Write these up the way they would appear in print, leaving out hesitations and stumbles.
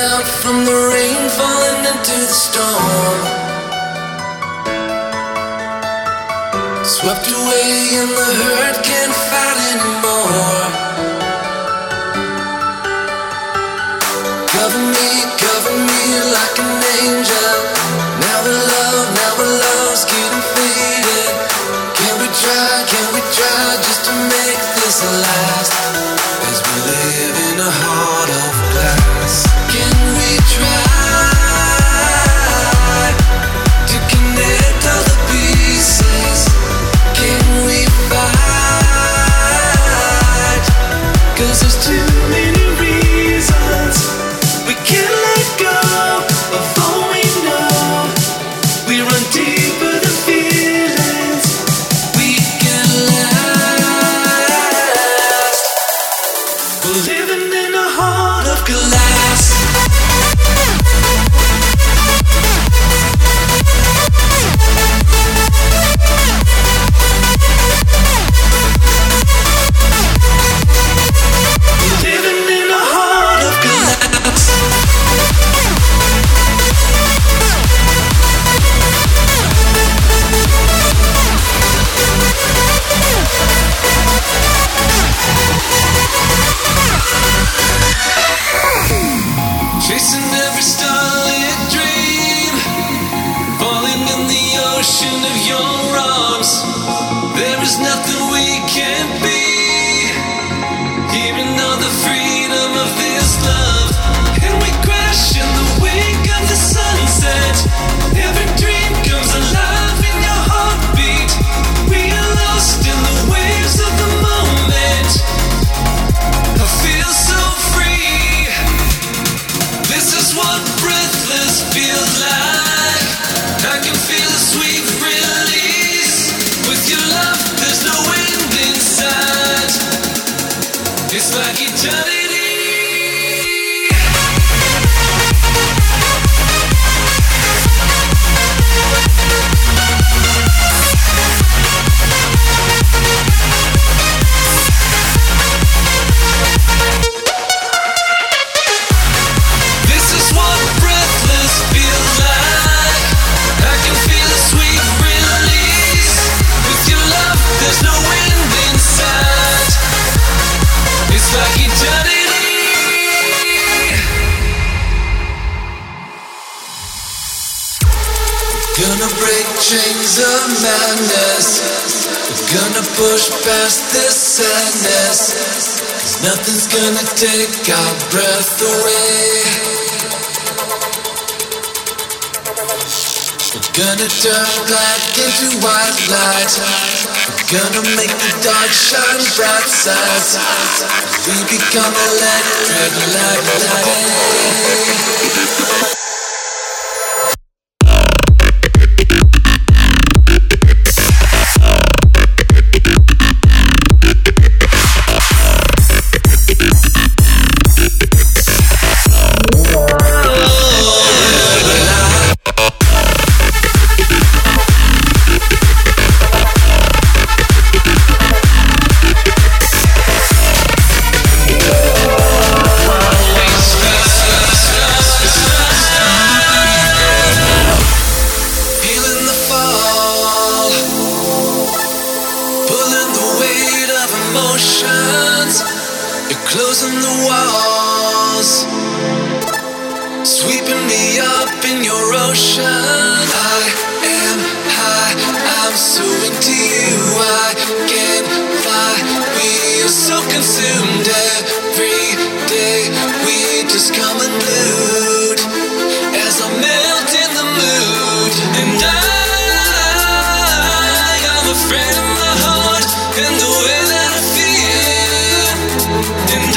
out from the rain, falling into the storm. Swept away in the hurt, can't fight anymore. Cover me like an angel. Now the love's getting faded. Can we try just to make this last? As we live in a heart of glass. Can we try to connect all the pieces? Can we fight? 'Cause there's too many reasons we can't let go of all we know. We run deeper than feelings we can last. We're living in a heart of glass. Living in a heart of glass. Chasing every starlit dream, falling in the ocean of your arms. There is nothing we can't be. Hearing all the freedom of this love, and we crash in the wake of the sunset. Every dream comes alive in your heartbeat. We are lost in the waves of the moment. I feel so free. This is what breathless feels like. I can feel a sweet release. With your love, there's no end inside. It's like eternity. This is what breathless feels like. I can feel a sweet release. With your love, there's no end inside. It's like eternity. Gonna break chains of madness. We're gonna push past this sadness. 'Cause nothing's gonna take our breath away. We're gonna turn black into white light. We're gonna make the dark shine bright sides. We become electric like light. Closing the walls, sweeping me up in your ocean. I am high, I'm so into you. I can't fly, we are so consumed. Every day we just come unglued as I melt in the mood. And I'm afraid of my heart and the way that I feel. And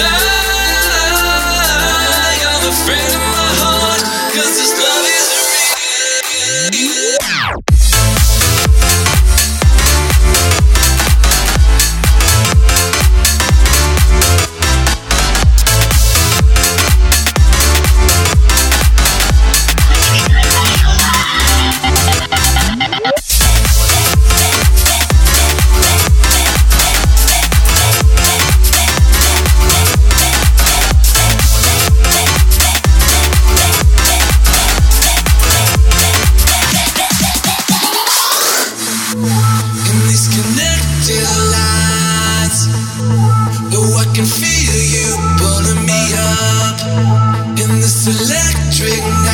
I'm afraid of my heart, 'cause this love is real. electric